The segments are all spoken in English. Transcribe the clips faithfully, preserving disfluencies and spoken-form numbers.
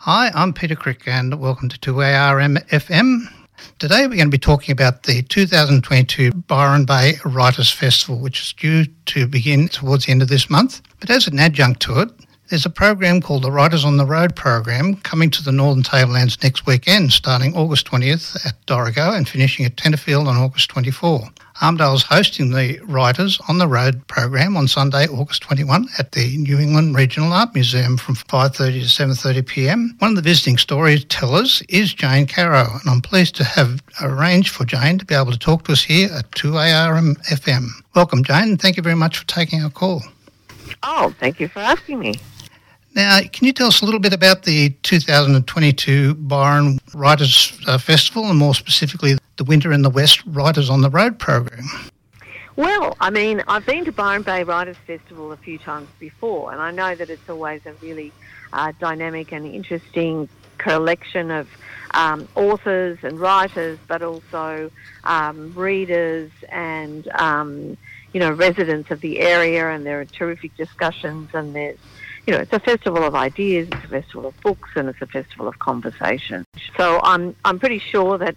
Hi, I'm Peter Crick and welcome to two A R M F M. Today we're going to be talking about the two thousand twenty-two Byron Bay Writers' Festival, which is due to begin towards the end of this month. But as an adjunct to it, there's a program called the Writers on the Road program coming to the Northern Tablelands next weekend, starting August twentieth at Dorrigo and finishing at Tenterfield on August twenty-fourth. Armdale's hosting the Writers on the Road program on Sunday, August twenty-first at the New England Regional Art Museum from five thirty to seven thirty p m. One of the visiting storytellers is Jane Caro, and I'm pleased to have arranged for Jane to be able to talk to us here at two A R M F M. Welcome, Jane, and thank you very much for taking our call. Oh, thank you for asking me. Now, can you tell us a little bit about the two thousand twenty-two Byron Writers uh, Festival, and more specifically the Winter in the West Writers on the Road program? Well, I mean, I've been to Byron Bay Writers Festival a few times before, and I know that it's always a really uh, dynamic and interesting collection of um, authors and writers, but also um, readers and, um, you know, residents of the area, and there are terrific discussions, and there's You know, it's a festival of ideas, it's a festival of books, and it's a festival of conversation. So I'm I'm pretty sure that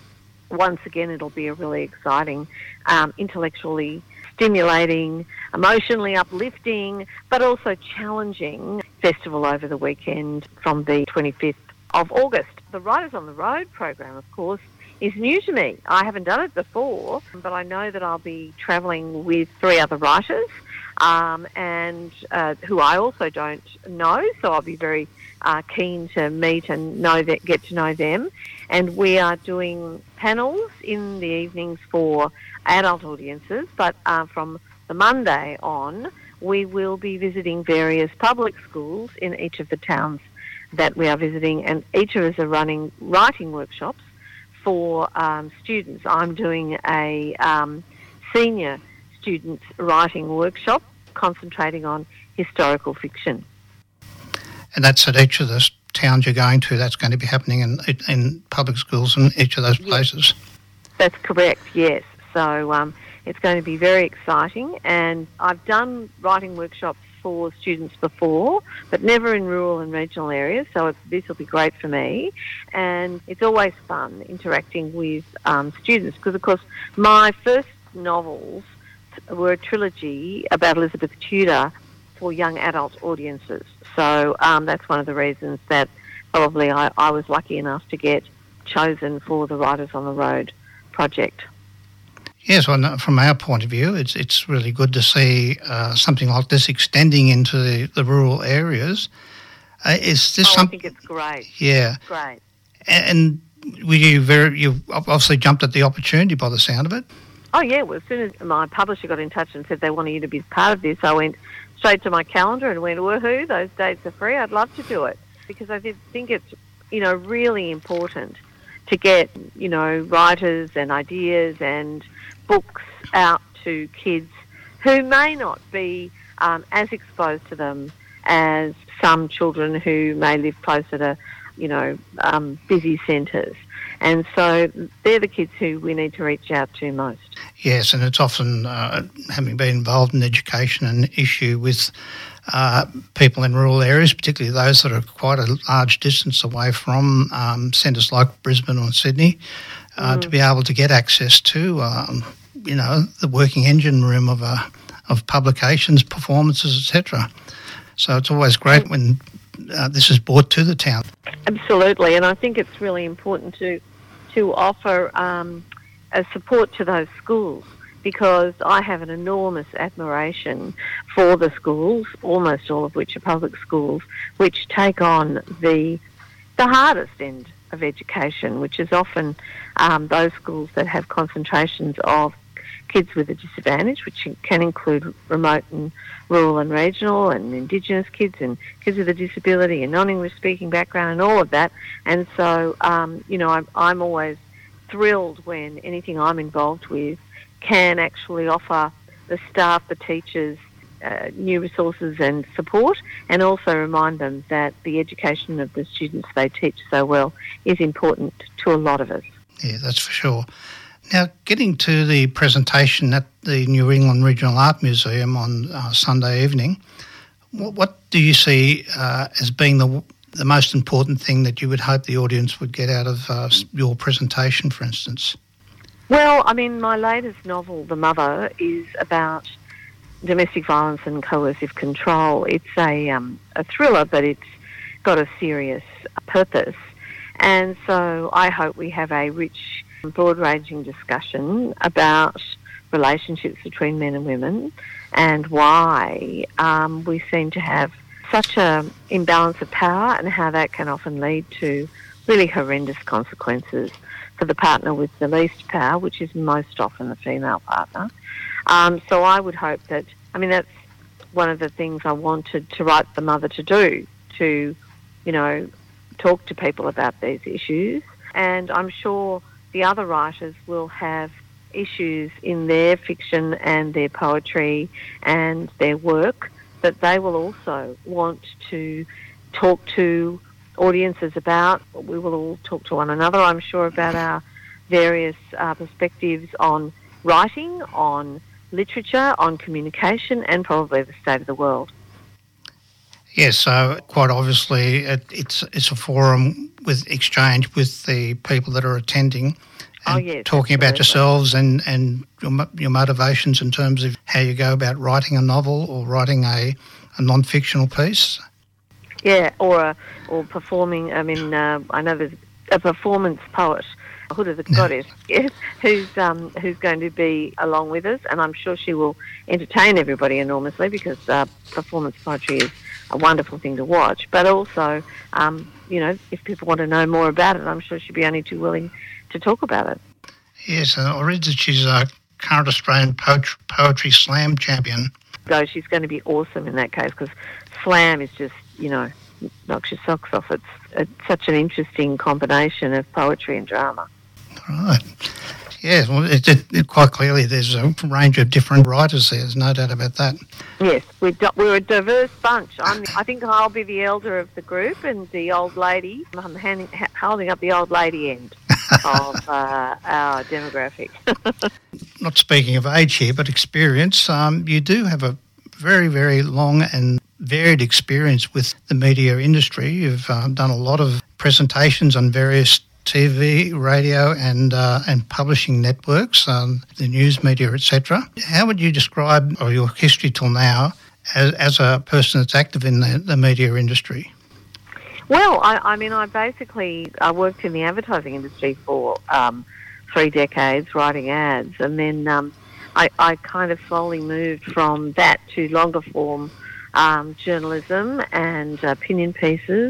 once again it'll be a really exciting, um, intellectually stimulating, emotionally uplifting, but also challenging festival over the weekend from the twenty-fifth of August. The Writers on the Road program, of course, is new to me. I haven't done it before, but I know that I'll be travelling with three other writers, Um, and uh, who I also don't know, so I'll be very uh, keen to meet and know that, get to know them. And we are doing panels in the evenings for adult audiences, but uh, from the Monday on, we will be visiting various public schools in each of the towns that we are visiting, and each of us are running writing workshops for um, students. I'm doing a um, senior students writing workshop concentrating on historical fiction. And that's at each of the towns you're going to. That's going to be happening in in public schools in each of those places. Yes, that's correct, yes. So um, it's going to be very exciting, and I've done writing workshops for students before, but never in rural and regional areas, so it's, this will be great for me. And it's always fun interacting with um, students, because of course my first novels were a trilogy about Elizabeth Tudor for young adult audiences. So um, that's one of the reasons that probably I, I was lucky enough to get chosen for the Writers on the Road project. Yes, well, from our point of view, it's it's really good to see uh, something like this extending into the, the rural areas. Uh, is this oh, some... I think it's great. Yeah. It's great. And were you very, you obviously jumped at the opportunity by the sound of it? Oh, yeah. Well, as soon as my publisher got in touch and said they wanted you to be part of this, I went straight to my calendar and went, woohoo, those dates are free. I'd love to do it, because I did think it's, you know, really important to get, you know, writers and ideas and books out to kids who may not be um, as exposed to them as some children who may live closer to, you know, um, busy centres. And so they're the kids who we need to reach out to most. Yes, and it's often, uh, having been involved in education, an issue with uh, people in rural areas, particularly those that are quite a large distance away from um, centres like Brisbane or Sydney, uh, mm. to be able to get access to, um, you know, the working engine room of a, of publications, performances, et cetera. So it's always great when uh, this is brought to the town. Absolutely, and I think it's really important to to offer um, a support to those schools, because I have an enormous admiration for the schools, almost all of which are public schools, which take on the the hardest end of education, which is often um, those schools that have concentrations of kids with a disadvantage, which can include remote and rural and regional and Indigenous kids and kids with a disability and non-English speaking background and all of that. And so, um, you know, I'm, I'm always thrilled when anything I'm involved with can actually offer the staff, the teachers, uh, new resources and support, and also remind them that the education of the students they teach so well is important to a lot of us. Yeah, that's for sure. Now, getting to the presentation at the New England Regional Art Museum on uh, Sunday evening, what, what do you see uh, as being the the most important thing that you would hope the audience would get out of uh, your presentation, for instance? Well, I mean, my latest novel, The Mother, is about domestic violence and coercive control. It's a, um, a thriller, but it's got a serious purpose. And so I hope we have a rich, broad-ranging discussion about relationships between men and women and why um, we seem to have such an imbalance of power and how that can often lead to really horrendous consequences for the partner with the least power, which is most often the female partner. Um, so I would hope that, I mean, that's one of the things I wanted to write The Mother to do, to, you know, talk to people about these issues. And I'm sure the other writers will have issues in their fiction and their poetry and their work that they will also want to talk to audiences about. We will all talk to one another, I'm sure, about our various uh, perspectives on writing, on literature, on communication, and probably the state of the world. Yes, so quite obviously it, it's it's a forum with exchange with the people that are attending and oh, yes, talking absolutely. about yourselves and, and your, your motivations in terms of how you go about writing a novel or writing a, a non-fictional piece. Yeah, or a, or performing. I mean, uh, I know there's a performance poet, Huda the Goddess, yes, who's um, who's going to be along with us, and I'm sure she will entertain everybody enormously because uh, performance poetry is a wonderful thing to watch. But also, um, you know, if people want to know more about it, I'm sure she'd be only too willing to talk about it. Yes, and I read that she's a current Australian poetry, poetry slam champion. So she's going to be awesome in that case because slam is just, you know, knocks your socks off. It's, it's such an interesting combination of poetry and drama. Right. Yes, well, it, it, it quite clearly there's a range of different writers there. There's no doubt about that. Yes, we're, do- we're a diverse bunch. I'm, I think I'll be the elder of the group and the old lady. I'm handing, ha- holding up the old lady end of uh, our demographic. Not speaking of age here, but experience, um, you do have a very, very long and varied experience with the media industry. You've uh, done a lot of presentations on various T V, radio and uh, and publishing networks, um, the news media, et cetera. How would you describe or your history till now as, as a person that's active in the, the media industry? Well, I, I mean, I basically I worked in the advertising industry for um, three decades, writing ads, and then um, I, I kind of slowly moved from that to longer form um, journalism and opinion pieces.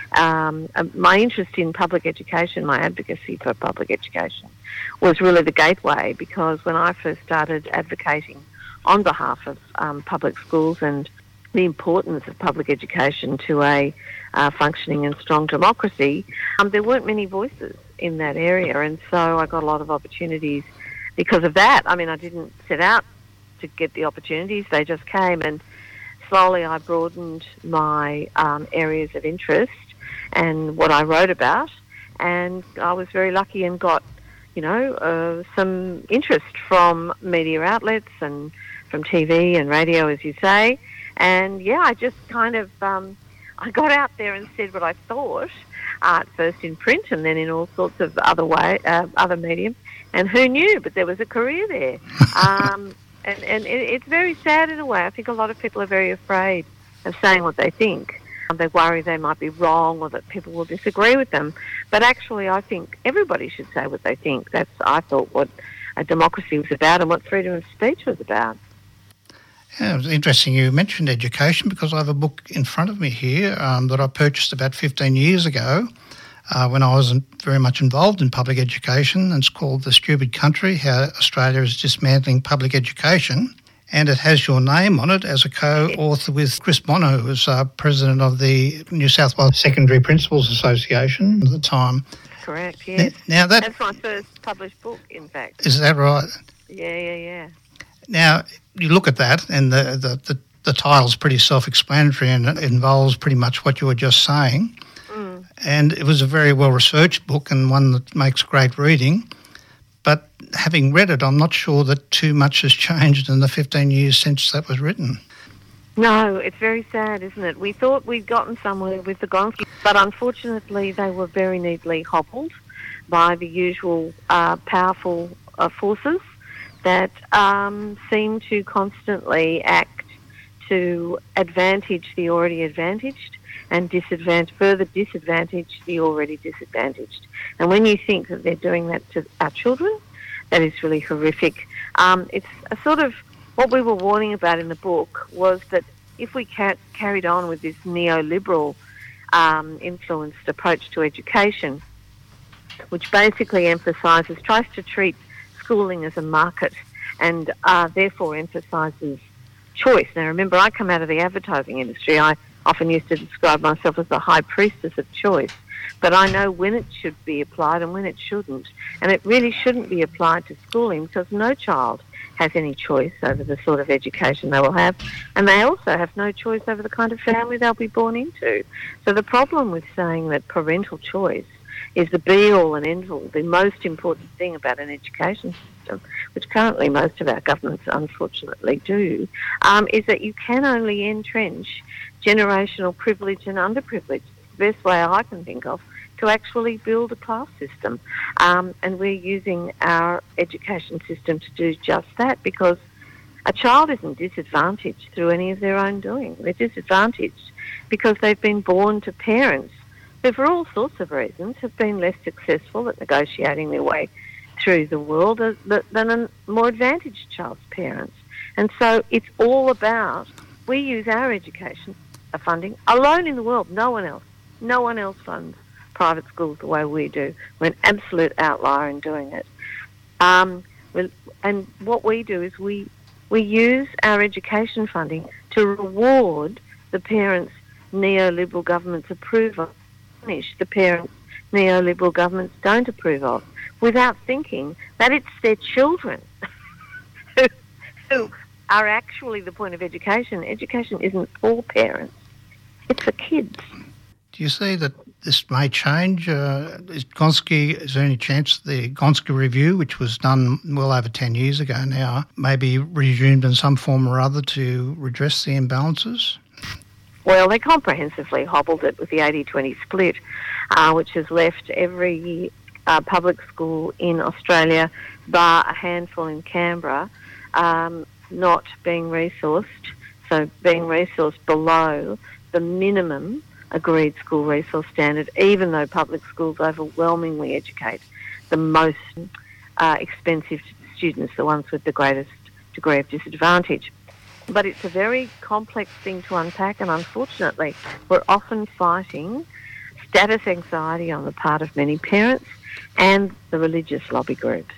Um, my interest in public education, my advocacy for public education, was really the gateway because when I first started advocating on behalf of um, public schools and the importance of public education to a uh, functioning and strong democracy, um, there weren't many voices in that area, and so I got a lot of opportunities because of that. I mean, I didn't set out to get the opportunities, they just came, and slowly I broadened my um, areas of interest and what I wrote about, and I was very lucky and got, you know, uh, some interest from media outlets and from T V and radio, as you say, and yeah, I just kind of, um, I got out there and said what I thought, uh, at first in print and then in all sorts of other way, uh, other mediums, and who knew, but there was a career there. um, and and it, it's very sad in a way. I think a lot of people are very afraid of saying what they think. They worry they might be wrong or that people will disagree with them. But actually, I think everybody should say what they think. That's, I thought, what a democracy was about and what freedom of speech was about. Yeah, it was interesting you mentioned education because I have a book in front of me here um, that I purchased about fifteen years ago uh, when I wasn't very much involved in public education. And it's called The Stupid Country, How Australia is Dismantling Public Education. And it has your name on it as a co-author with Chris Bono, who was uh, president of the New South Wales Secondary Principals Association at the time. Correct, yes. Now that, That's my first published book, in fact. Is that right? Yeah, yeah, yeah. Now, you look at that and the, the, the, the title's pretty self-explanatory and it involves pretty much what you were just saying. Mm. And it was a very well-researched book and one that makes great reading. But having read it, I'm not sure that too much has changed in the fifteen years since that was written. No, it's very sad, isn't it? We thought we'd gotten somewhere with the Gonski, but unfortunately they were very neatly hobbled by the usual uh, powerful uh, forces that um, seem to constantly act to advantage the already advantaged and disadvantage, further disadvantage the already disadvantaged. And when you think that they're doing that to our children, that is really horrific. Um, it's a sort of, what we were warning about in the book was that if we ca- carried on with this neoliberal um, influenced approach to education, which basically emphasises, tries to treat schooling as a market and uh, therefore emphasises choice. Now remember, I come out of the advertising industry. I often used to describe myself as the high priestess of choice, but I know when it should be applied and when it shouldn't. And it really shouldn't be applied to schooling because no child has any choice over the sort of education they will have, and they also have no choice over the kind of family they'll be born into. So the problem with saying that parental choice is the be-all and end-all, the most important thing about an education system, which currently most of our governments unfortunately do, um, is that you can only entrench generational privilege and underprivilege. The best way I can think of to actually build a class system. Um, and we're using our education system to do just that, because a child isn't disadvantaged through any of their own doing. They're disadvantaged because they've been born to parents who, for all sorts of reasons, have been less successful at negotiating their way through the world than a more advantaged child's parents. And so it's all about, we use our education funding alone in the world. No one else. No one else funds private schools the way we do. We're an absolute outlier in doing it. Um, and what we do is we we use our education funding to reward the parents neoliberal governments approve of, punish the parents neoliberal governments don't approve of, without thinking that it's their children who, who are actually the point of education. Education isn't for parents, it's for kids. Do you see that this may change? Uh, is Gonski, is there any chance the Gonski Review, which was done well over ten years ago now, may be resumed in some form or other to redress the imbalances? Well, they comprehensively hobbled it with the eighty twenty split, uh, which has left every uh, public school in Australia, bar a handful in Canberra, um, not being resourced, so being resourced below the minimum agreed school resource standard, even though public schools overwhelmingly educate the most uh, expensive students, the ones with the greatest degree of disadvantage. But it's a very complex thing to unpack, and unfortunately we're often fighting status anxiety on the part of many parents and the religious lobby groups.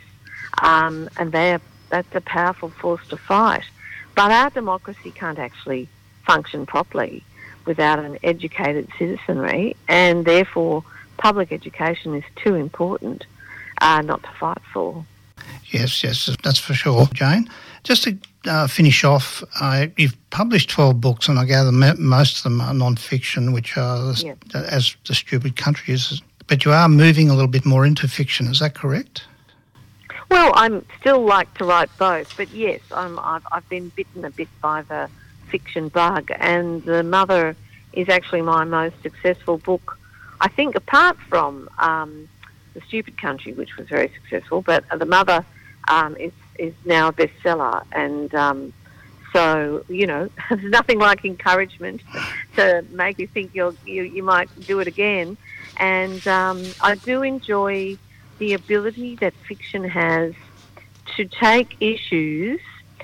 Um, and they're, that's a powerful force to fight. But our democracy can't actually function properly without an educated citizenry, and therefore public education is too important uh, not to fight for. Yes, yes, that's for sure, Jane. Just to uh, finish off, uh, you've published twelve books, and I gather most of them are non-fiction, which are Yeah. as the stupid country is. But you are moving a little bit more into fiction, is that correct? Well, I'm still like to write both, but yes, I'm, I've, I've been bitten a bit by the fiction bug, and The Mother is actually my most successful book, I think, apart from um, The Stupid Country, which was very successful, but The Mother um, is, is now a bestseller, and um, so, you know, there's nothing like encouragement to make you think you'll, you you might do it again, and um, I do enjoy the ability that fiction has to take issues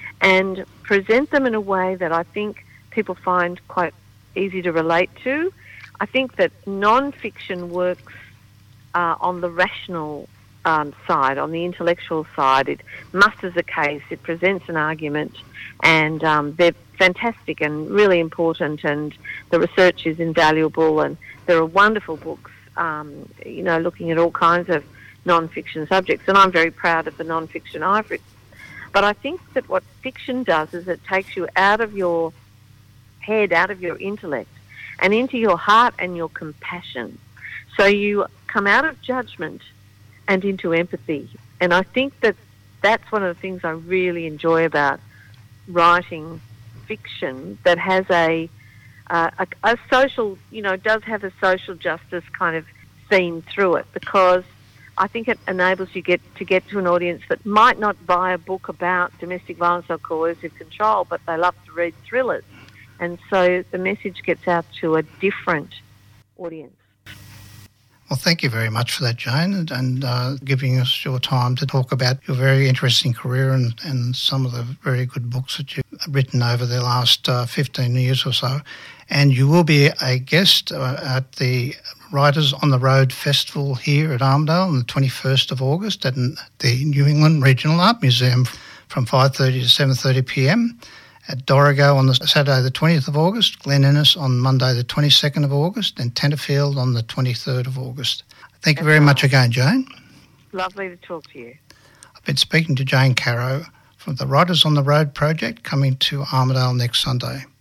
and present them in a way that I think people find quite easy to relate to. I think that non-fiction works uh, on the rational um, side, on the intellectual side. It musters a case, it presents an argument, and um, they're fantastic and really important, and the research is invaluable, and there are wonderful books, um, you know, looking at all kinds of non-fiction subjects, and I'm very proud of the non-fiction I've written. But I think that what fiction does is it takes you out of your head, out of your intellect, and into your heart and your compassion. So you come out of judgment and into empathy. And I think that that's one of the things I really enjoy about writing fiction that has a, uh, a a social, you know, does have a social justice kind of theme through it, because I think it enables you get to get to an audience that might not buy a book about domestic violence or coercive control, but they love to read thrillers. And so the message gets out to a different audience. Well, thank you very much for that, Jane, and, and uh, giving us your time to talk about your very interesting career and, and some of the very good books that you've written over the last uh, fifteen years or so. And you will be a guest uh, at the Writers on the Road Festival here at Armidale on the twenty-first of August at the New England Regional Art Museum from five thirty to seven thirty p m, at Dorrigo on the Saturday the twentieth of August, Glen Innes on Monday the twenty-second of August, and Tenterfield on the twenty-third of August. Thank you very much again, Jane. Lovely to talk to you. I've been speaking to Jane Caro from the Writers on the Road project, coming to Armidale next Sunday.